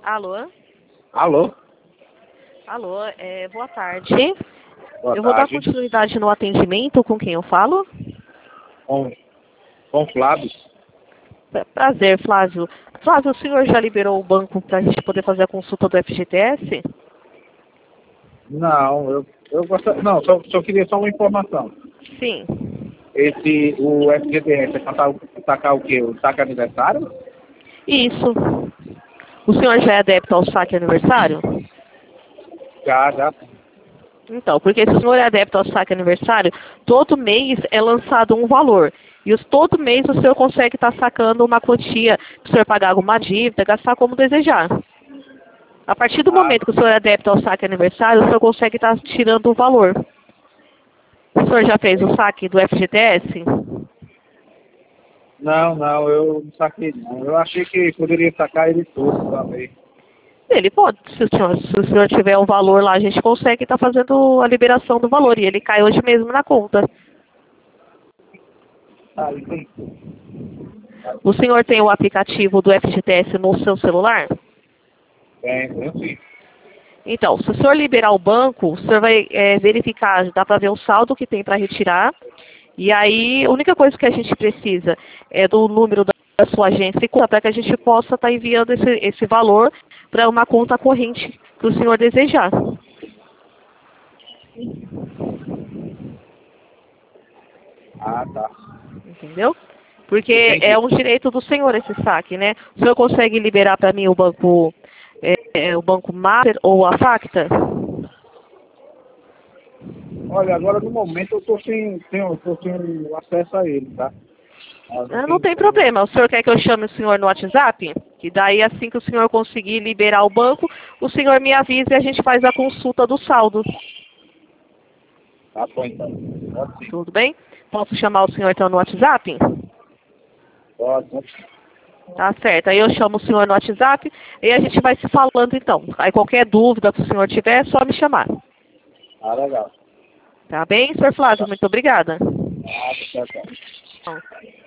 Alô? Alô? Alô, boa tarde. Boa Eu vou dar tarde. continuidade no atendimento com quem eu falo. Com Flávio? Prazer, Flávio. Flávio, o senhor já liberou o banco para a gente poder fazer a consulta do FGTS? Não, eu gostaria. Não, só queria só uma informação. Sim. O FGTS é sacar o quê? O saque aniversário? Isso. O senhor já é adepto ao saque aniversário? Já. Então, porque se o senhor é adepto ao saque aniversário, todo mês é lançado um valor. E todo mês o senhor consegue estar sacando uma quantia para o senhor pagar alguma dívida, gastar como desejar. A partir do momento que o senhor é adepto ao saque aniversário, o senhor consegue estar tirando o valor. O senhor já fez o saque do FGTS? Não, eu não saquei não. Eu achei que poderia sacar ele todo também. Ele pode. Se o senhor tiver um valor lá, a gente consegue estar fazendo a liberação do valor. E ele cai hoje mesmo na conta. Entendi. O senhor tem o aplicativo do FGTS no seu celular? Tem sim. Então, se o senhor liberar o banco, o senhor vai verificar, dá para ver o saldo que tem para retirar. E aí, a única coisa que a gente precisa é do número da sua agência e conta para que a gente possa estar enviando esse valor para uma conta corrente que o senhor desejar. Tá. Entendeu? Porque Entendi. é um direito do senhor esse saque, né? O senhor consegue liberar para mim o banco Master ou a Facta? Olha, agora no momento eu tô sem acesso a ele, tá? Não tem problema. O senhor quer que eu chame o senhor no WhatsApp? Que daí, assim que o senhor conseguir liberar o banco, o senhor me avisa e a gente faz a consulta do saldo. Tá bom então. Pode sim. Tudo bem? Posso chamar o senhor então no WhatsApp? Pode. Tá certo. Aí eu chamo o senhor no WhatsApp e a gente vai se falando então. Aí qualquer dúvida que o senhor tiver, é só me chamar. Legal. Tá bem, senhor Flávio? Muito obrigada. Tchau. Bom.